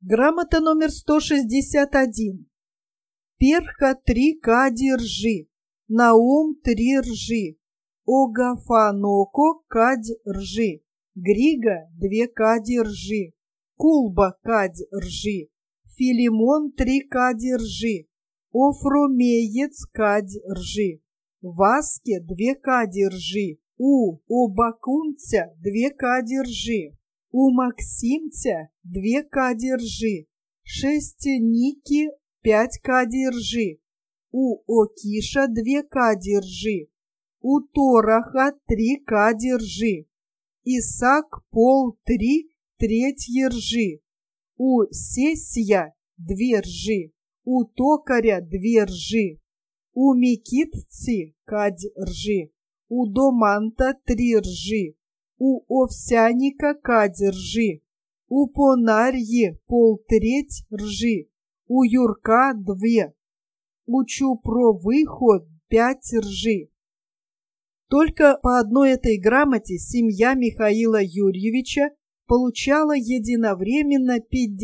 Грамота номер 161. Перха 3 кади ржи, Наум 3 ржи, Огафаноко кадь ржи, Грига 2 кади ржи, Кулба кадь ржи, Филимон 3 кади ржи, Офромеец кадь ржи, Васке 2 кади ржи, у Обакунця 2 кади ржи, у Максимця 2 кади ржи, Шестеники 5 кади ржи, у Окиша 2 кади ржи, у Тораха 3 кади ржи, Исак пол 3 третьи ржи, у Сесия 2 ржи, у Токаря 2 ржи, у Микитцы кадь ржи, у Доманта 3 ржи, у Овсяника кадь ржи, у Понарьи полтреть ржи, у Юрка 2, у Чупровыхо 5 ржи. Только по одной этой грамоте семья Михаила Юрьевича получала единовременно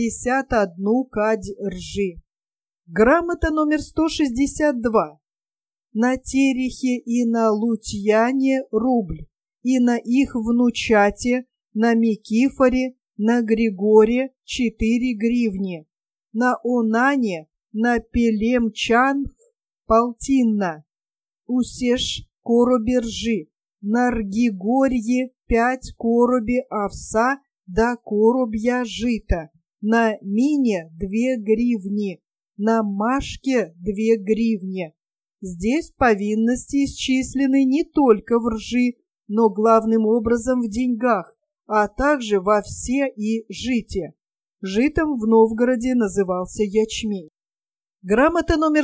51 кадь ржи. Грамота номер 162. На Терехе и на Лутьяне рубль, и на их внучате, на Микифоре, на Григоре 4 гривни, на Онане, на Пелемчанг полтинна, усеш короби ржи, на Ргигорье 5 короби овса да коробья жита, на Мине 2 гривни, на Машке 2 гривни. Здесь повинности исчислены не только в ржи, но главным образом в деньгах, а также во все и жите. Житом в Новгороде назывался ячмень. Грамота номер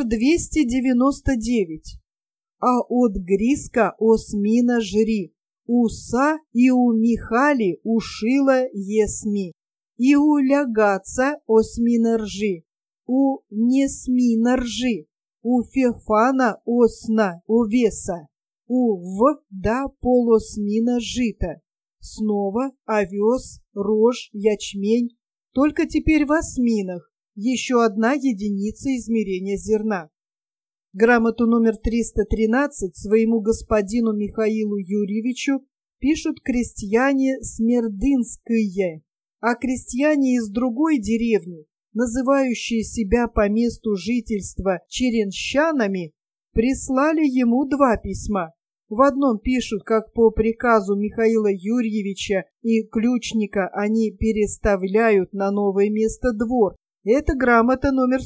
299. А от Гриска осмина жри, уса и у Михали ушила есми, и у Лягаца осмина ржи, у Несмина ржи, у Фефана осна овеса, у В да полосмина жита. Снова овес, рожь, ячмень, только теперь в осминах, еще одна единица измерения зерна. Грамоту номер 313 своему господину Михаилу Юрьевичу пишут крестьяне Смердынские, а крестьяне из другой деревни, называющие себя по месту жительства черенщанами, прислали ему 2 письма. В одном пишут, как по приказу Михаила Юрьевича и ключника они переставляют на новое место двор. Это грамота номер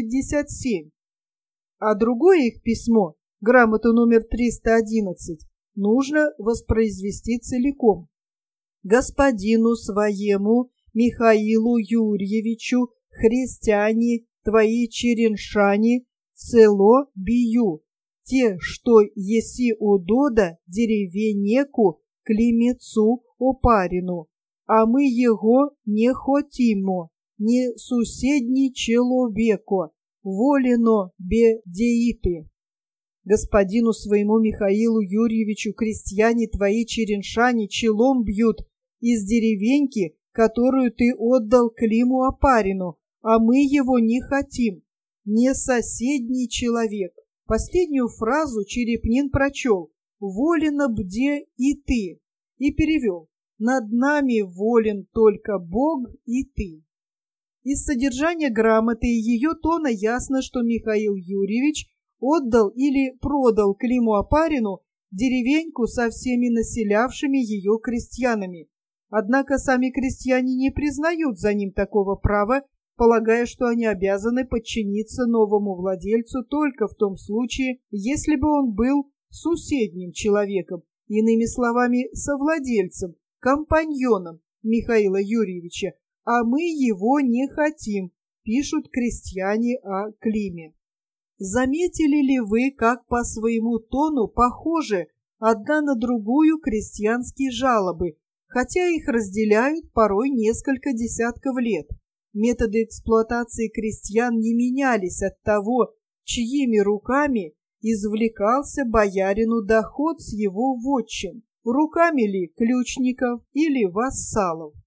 157. А другое их письмо, грамота номер 311, нужно воспроизвести целиком. Господину своему Михаилу Юрьевичу христиане твои череншани цело бию, те, что еси удода деревенеку климецу опарину, а мы его не хотимо, не суседний человеко, волено бедеиты. Господину своему Михаилу Юрьевичу крестьяне твои череншани челом бьют из деревеньки, которую ты отдал Климу Опарину, а мы его не хотим, не соседний человек. Последнюю фразу Черепнин прочел «Волено бде и ты» и перевел «Над нами волен только Бог и ты». Из содержания грамоты и ее тона ясно, что Михаил Юрьевич отдал или продал Климу Опарину деревеньку со всеми населявшими ее крестьянами. Однако сами крестьяне не признают за ним такого права, полагая, что они обязаны подчиниться новому владельцу только в том случае, если бы он был суседним человеком, иными словами, совладельцем, компаньоном Михаила Юрьевича, а мы его не хотим, пишут крестьяне о Климе. Заметили ли вы, как по своему тону похожи одна на другую крестьянские жалобы, хотя их разделяют порой несколько десятков лет? Методы эксплуатации крестьян не менялись от того, чьими руками извлекался боярину доход с его вотчин, руками ли ключников или вассалов.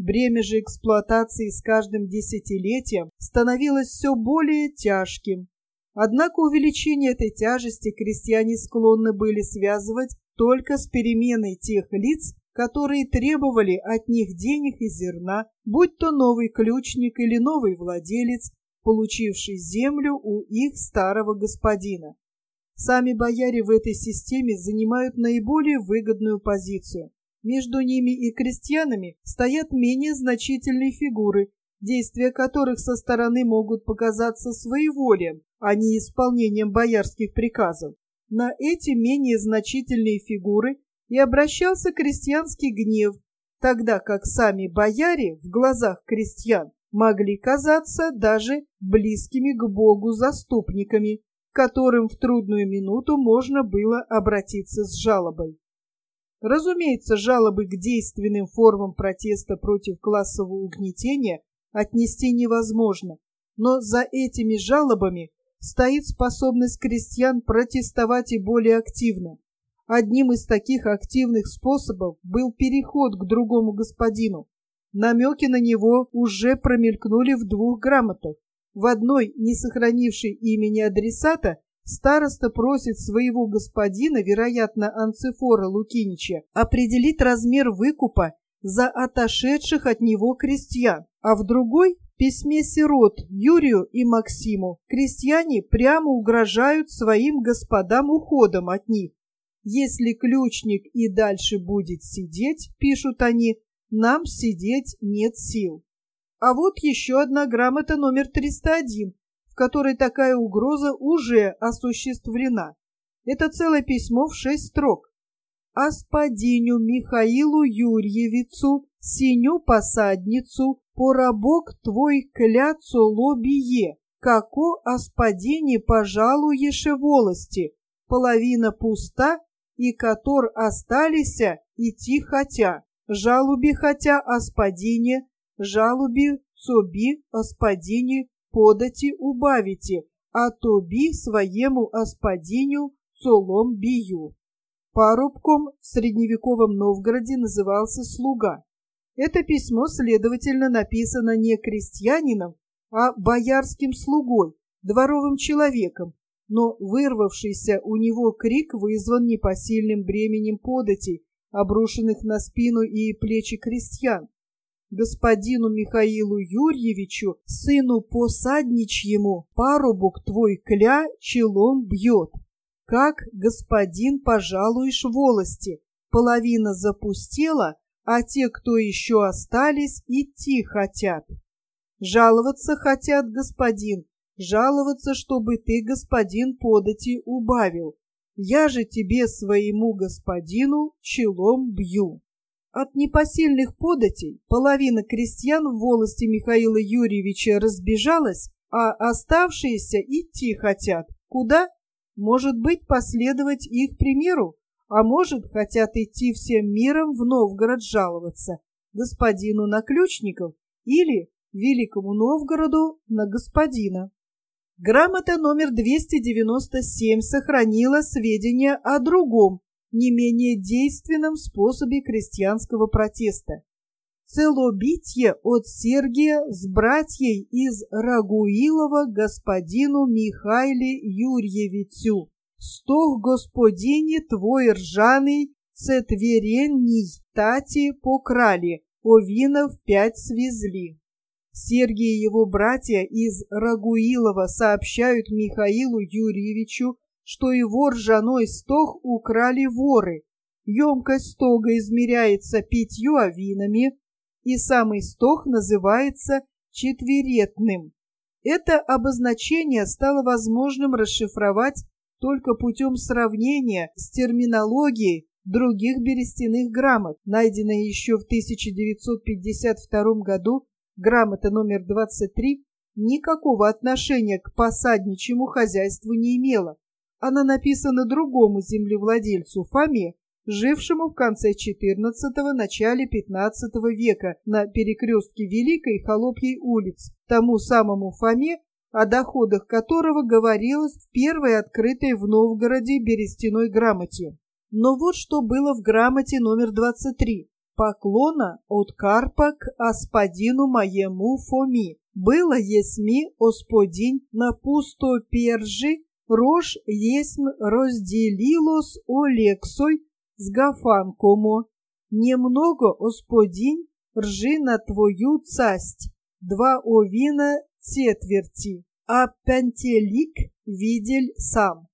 Бремя же эксплуатации с каждым десятилетием становилось все более тяжким. Однако увеличение этой тяжести крестьяне склонны были связывать только с переменой тех лиц, которые требовали от них денег и зерна, будь то новый ключник или новый владелец, получивший землю у их старого господина. Сами бояре в этой системе занимают наиболее выгодную позицию. Между ними и крестьянами стоят менее значительные фигуры, действия которых со стороны могут показаться своеволием, а не исполнением боярских приказов. На эти менее значительные фигуры и обращался крестьянский гнев, тогда как сами бояре в глазах крестьян могли казаться даже близкими к Богу заступниками, к которым в трудную минуту можно было обратиться с жалобой. Разумеется, жалобы к действенным формам протеста против классового угнетения отнести невозможно, но за этими жалобами стоит способность крестьян протестовать и более активно. Одним из таких активных способов был переход к другому господину. Намеки на него уже промелькнули в двух грамотах. В одной, не сохранившей имени адресата, староста просит своего господина, вероятно, Анцифора Лукинича, определить размер выкупа за отошедших от него крестьян, а в другой – письме сирот Юрию и Максиму крестьяне прямо угрожают своим господам уходом от них. «Если ключник и дальше будет сидеть, — пишут они, — нам сидеть нет сил». А вот еще одна грамота номер 301, в которой такая угроза уже осуществлена. Это целое письмо в 6 строк. «Аспадиню Михаилу Юрьевицу, синю посадницу, поробок твой кляцо лобие, како аспадине пожалуеше волости, половина пуста, и котор осталися идти хотя, жалуби хотя аспадине, жалуби цоби аспадине подати убавите, а тоби своему аспадиню цолом бию». Парубком в средневековом Новгороде назывался слуга. Это письмо, следовательно, написано не крестьянином, а боярским слугой, дворовым человеком, но вырвавшийся у него крик вызван непосильным бременем податей, обрушенных на спину и плечи крестьян. «Господину Михаилу Юрьевичу, сыну посадничьему, парубок твой кля челом бьет. Как, господин, пожалуешь волости, половина запустела, а те, кто еще остались, идти хотят. Жаловаться хотят, господин, жаловаться, чтобы ты, господин, подати убавил. Я же тебе, своему господину, челом бью». От непосильных податей половина крестьян в волости Михаила Юрьевича разбежалась, а оставшиеся идти хотят. Куда? Может быть, последовать их примеру, а может, хотят идти всем миром в Новгород жаловаться господину на ключников или Великому Новгороду на господина. Грамота номер 297 сохранила сведения о другом, не менее действенном способе крестьянского протеста. Целобитье от Сергия с братьей из Рагуилова господину Михаиле Юрьевицу. Стох господине твой ржаный цетверенний тати покрали, овинов 5 свезли. Сергий и его братья из Рагуилова сообщают Михаилу Юрьевичу, что его ржаной стог украли воры. Емкость стога измеряется 5 овинами, и самый стог называется четверетным. Это обозначение стало возможным расшифровать только путем сравнения с терминологией других берестяных грамот, найденной еще в 1952 году. Грамота номер 23 никакого отношения к посадничьему хозяйству не имела. Она написана другому землевладельцу Фоме, жившему в конце XIV – начале XV века на перекрестке Великой и Холопьей улиц, тому самому Фоме, о доходах которого говорилось в первой открытой в Новгороде берестяной грамоте. Но вот что было в грамоте номер 23. поклона от Карпа к господину моему Фоми. Было есмь Господинь на пустопержи, рож есмь разделилось Олексой с Гафанкомо. Немного Господинь ржи на твою цасть, 2 овина четверти, а Пантелик видель сам.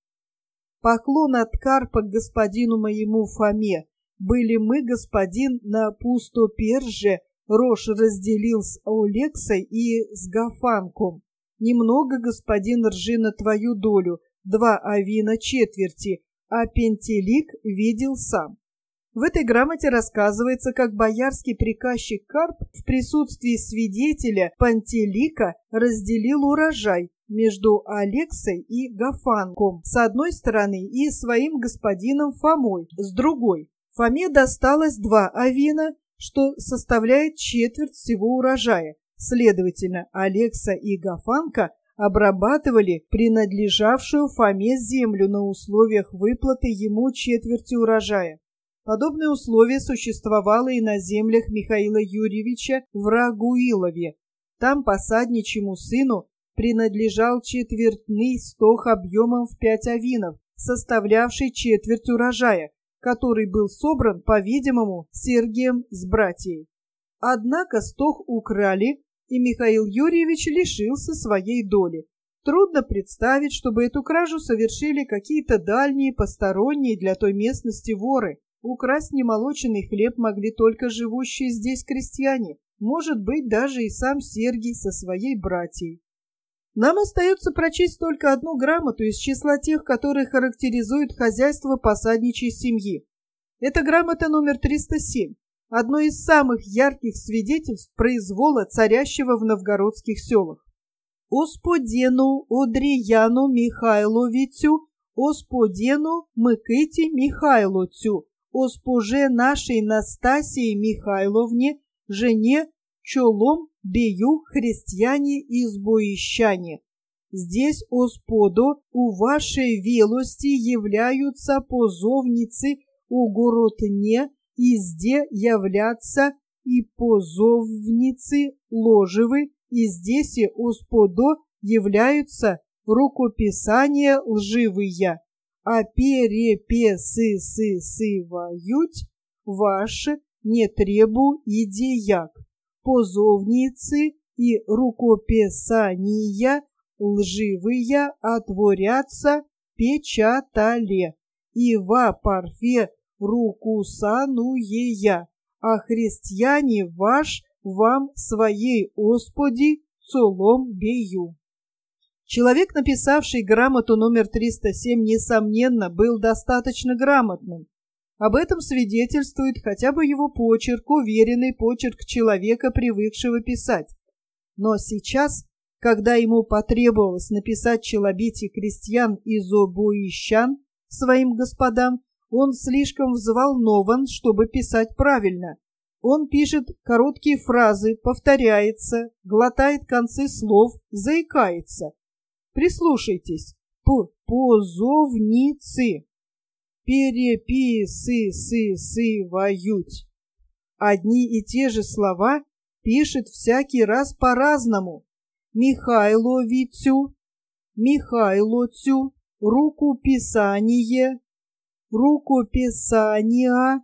Поклон от Карпа к господину моему Фоме. Были мы, господин, на пустоперже, рожь разделил с Олексой и с Гафанком. Немного, господин, ржи на твою долю, 2 овина четверти, а Пантелик видел сам. В этой грамоте рассказывается, как боярский приказчик Карп в присутствии свидетеля Пантелика разделил урожай между Олексой и Гафанком с одной стороны и своим господином Фомой с другой. Фоме досталось 2 овина, что составляет четверть всего урожая. Следовательно, Олекса и Гафанка обрабатывали принадлежавшую Фоме землю на условиях выплаты ему четверти урожая. Подобное условие существовало и на землях Михаила Юрьевича в Рагуилове. Там посадничьему сыну принадлежал четвертный стог объемом в 5 овинов, составлявший четверть урожая, который был собран, по-видимому, Сергием с братьей. Однако стог украли, и Михаил Юрьевич лишился своей доли. Трудно представить, чтобы эту кражу совершили какие-то дальние, посторонние для той местности воры. Украсть немолоченный хлеб могли только живущие здесь крестьяне, может быть, даже и сам Сергий со своей братьей. Нам остается прочесть только одну грамоту из числа тех, которые характеризуют хозяйство посадничьей семьи. Это грамота номер 307, одно из самых ярких свидетельств произвола, царящего в новгородских селах. Господену Одрияну Михайловичу, Господену Миките Михайловичу, Госпоже нашей Настасии Михайловне, жене Чолом бею христиане избоищане. Здесь, Господу, у вашей велости являются позовницы у городне, и зде являться и позовницы ложевы, и здесь, Господу, являются рукописания лживые, а перепесывают ваши не требу и деяк. Позовницы и рукописания лживые отворятся печатале, и во парфе рукусануея, а христиане ваш вам своей Господи цолом бею. Человек, написавший грамоту номер 307, несомненно, был достаточно грамотным. Об этом свидетельствует хотя бы его почерк, уверенный почерк человека, привыкшего писать. Но сейчас, когда ему потребовалось написать челобитие крестьян из обоищан своим господам, он слишком взволнован, чтобы писать правильно. Он пишет короткие фразы, повторяется, глотает концы слов, заикается. Прислушайтесь. Позовницы. Переписывают. Одни и те же слова пишет всякий раз по-разному. Михайловицу, Михайлоцю, рукописание, рукописания,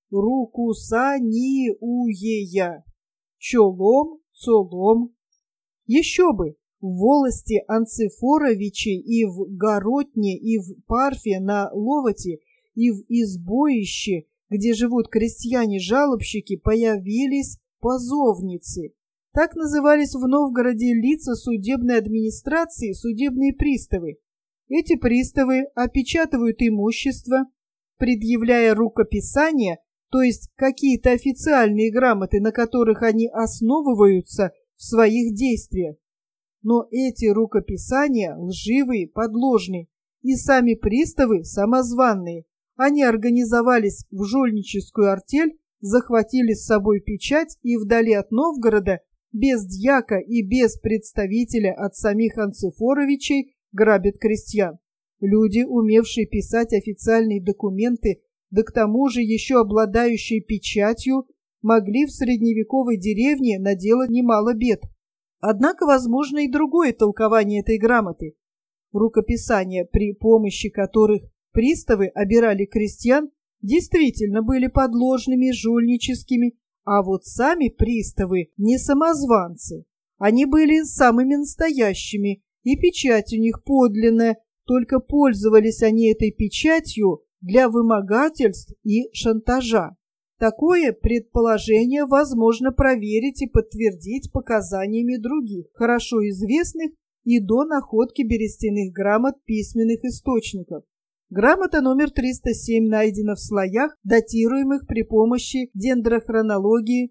рукусаниуея, чолом, цолом. Еще бы! В волости Анцифоровичей и в Горотне, и в Парфе на Ловоте, и в Избоище, где живут крестьяне-жалобщики, появились позовницы. Так назывались в Новгороде лица судебной администрации, судебные приставы. Эти приставы опечатывают имущество, предъявляя рукописания, то есть какие-то официальные грамоты, на которых они основываются в своих действиях. Но эти рукописания лживые, подложные, и сами приставы самозванные. Они организовались в жульническую артель, захватили с собой печать и вдали от Новгорода, без дьяка и без представителя от самих Анцифоровичей, грабят крестьян. Люди, умевшие писать официальные документы, да к тому же еще обладающие печатью, могли в средневековой деревне наделать немало бед. Однако возможно и другое толкование этой грамоты. Рукописания, при помощи которых приставы обирали крестьян, действительно были подложными, жульническими, а вот сами приставы не самозванцы. Они были самыми настоящими, и печать у них подлинная, только пользовались они этой печатью для вымогательств и шантажа. Такое предположение возможно проверить и подтвердить показаниями других, хорошо известных и до находки берестяных грамот письменных источников. Грамота номер 307 найдена в слоях, датируемых при помощи дендрохронологии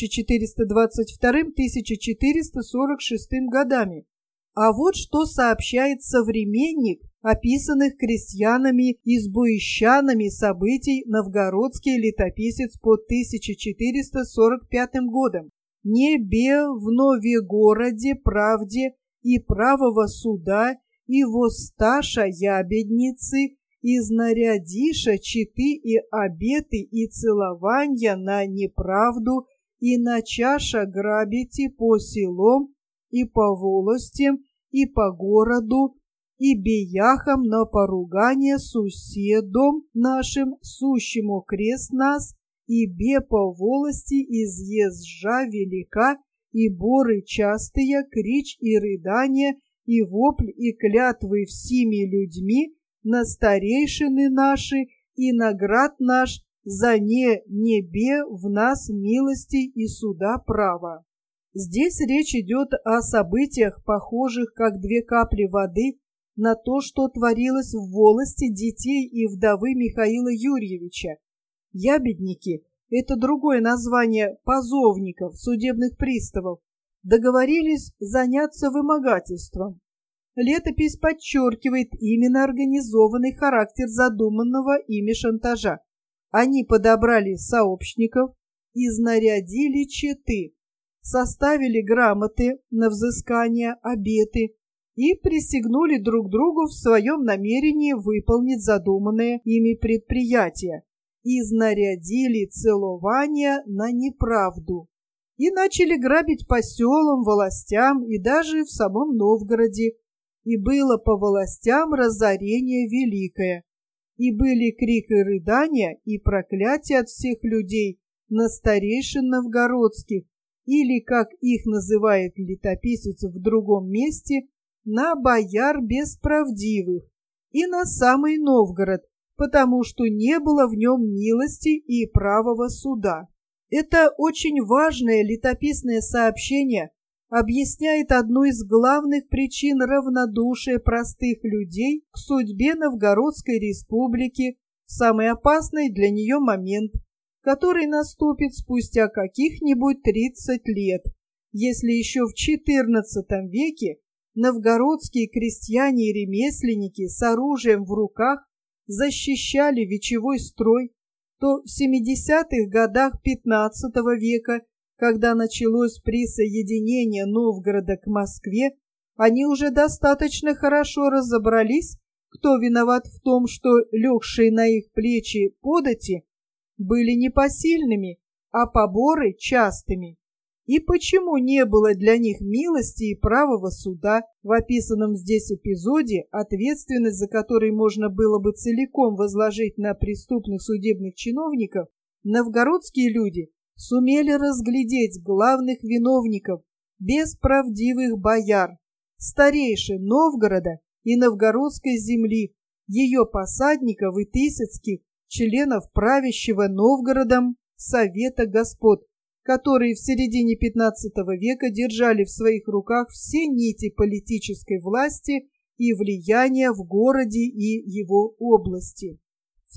1422-1446 годами. А вот что сообщает современник описанных крестьянами и сбоищанами событий новгородский летописец под 1445 годом. «Не бе в Новегороде правде и правого суда и воссташа ябедницы, изнарядиша читы и обеты и целования на неправду, и начаша грабите по селом и по волостям и по городу, и бияхам на поругание суседом нашим, сущему крест нас, и бе по волости изъезжа велика, и боры частые, крич и рыдания, и вопль и клятвы всеми людьми, на старейшины наши, и наград наш за небе в нас милости и суда права». Здесь речь идет о событиях, похожих как две капли воды на то, что творилось в волости детей и вдовы Михаила Юрьевича. Ябедники – это другое название позовников, судебных приставов, договорились заняться вымогательством. Летопись подчеркивает именно организованный характер задуманного ими шантажа. Они подобрали сообщников, изнарядили четы, составили грамоты на взыскание, обеты и присягнули друг другу в своем намерении выполнить задуманное ими предприятие, изнарядили целование на неправду и начали грабить по селам, волостям и даже в самом Новгороде. И было по властям разорение великое, и были крик и рыдания, и проклятие от всех людей на старейшин новгородских, или, как их называет летописец в другом месте, на бояр бесправдивых, и на самый Новгород, потому что не было в нем милости и правого суда. Это очень важное летописное сообщение объясняет одну из главных причин равнодушия простых людей к судьбе Новгородской республики в самый опасный для нее момент, который наступит спустя каких-нибудь 30 лет, если еще в XIV веке новгородские крестьяне и ремесленники с оружием в руках защищали вечевой строй, то в 70-х годах XV века, когда началось присоединение Новгорода к Москве, они уже достаточно хорошо разобрались, кто виноват в том, что легшие на их плечи подати были непосильными, а поборы частыми. И почему не было для них милости и правого суда в описанном здесь эпизоде, ответственность за который можно было бы целиком возложить на преступных судебных чиновников, новгородские люди сумели разглядеть главных виновников, бесправдивых бояр, старейшин Новгорода и новгородской земли, ее посадников и тысяцких членов правящего Новгородом Совета Господ, которые в середине XV века держали в своих руках все нити политической власти и влияния в городе и его области. В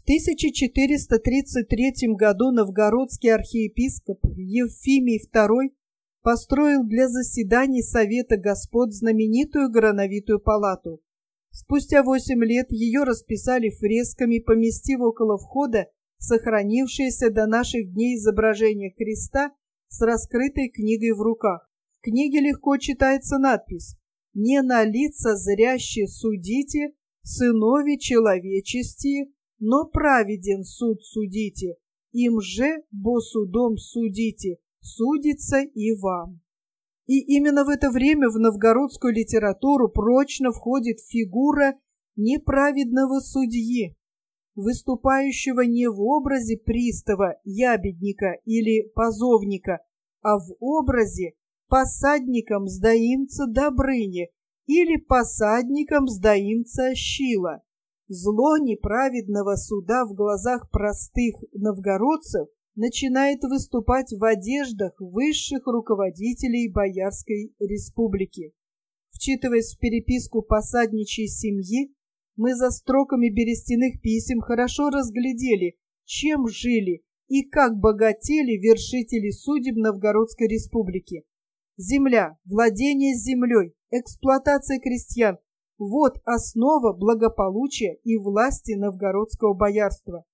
1433 году новгородский архиепископ Евфимий II построил для заседаний Совета Господ знаменитую Грановитую палату. Спустя 8 лет ее расписали фресками, поместив около входа сохранившееся до наших дней изображение Христа с раскрытой книгой в руках. В книге легко читается надпись: «Не на лица зряще судите, сынови человечести, но праведен суд судите, им же, бо судом судите, судится и вам. И именно в это время в новгородскую литературу прочно входит фигура неправедного судьи, выступающего не в образе пристава, ябедника или позовника, а в образе посадником сдаимца Добрыни или посадником сдаимца Щила. Зло неправедного суда в глазах простых новгородцев начинает выступать в одеждах высших руководителей Боярской республики. Вчитываясь в переписку посадничьей семьи, мы за строками берестяных писем хорошо разглядели, чем жили и как богатели вершители судеб Новгородской республики. Земля, владение землей, эксплуатация крестьян – вот основа благополучия и власти новгородского боярства.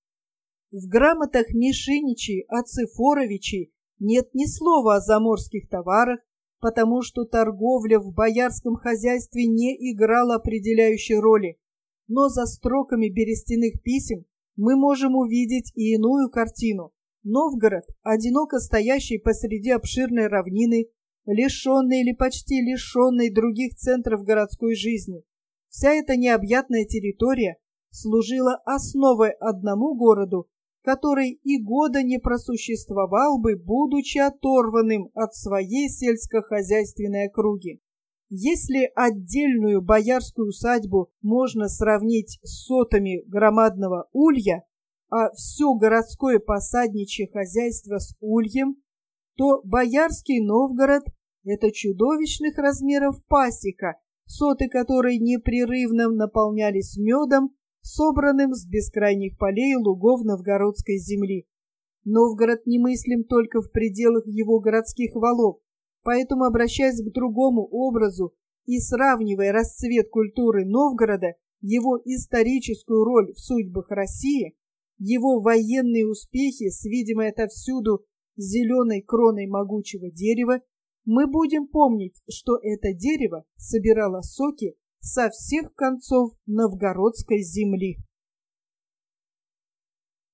В грамотах Мишиничей, Ацефоровичей нет ни слова о заморских товарах, потому что торговля в боярском хозяйстве не играла определяющей роли. Но за строками берестяных писем мы можем увидеть и иную картину. Новгород, одиноко стоящий посреди обширной равнины, лишенный или почти лишенный других центров городской жизни. Вся эта необъятная территория служила основой одному городу, который и года не просуществовал бы, будучи оторванным от своей сельскохозяйственной округи. Если отдельную боярскую усадьбу можно сравнить с сотами громадного улья, а все городское посадничье хозяйство с ульем, то боярский Новгород – это чудовищных размеров пасека, соты которой непрерывно наполнялись медом, собранным с бескрайних полей и лугов новгородской земли. Новгород немыслим только в пределах его городских валов, поэтому, обращаясь к другому образу и сравнивая расцвет культуры Новгорода, его историческую роль в судьбах России, его военные успехи с видимой отовсюду зеленой кроной могучего дерева, мы будем помнить, что это дерево собирало соки со всех концов новгородской земли.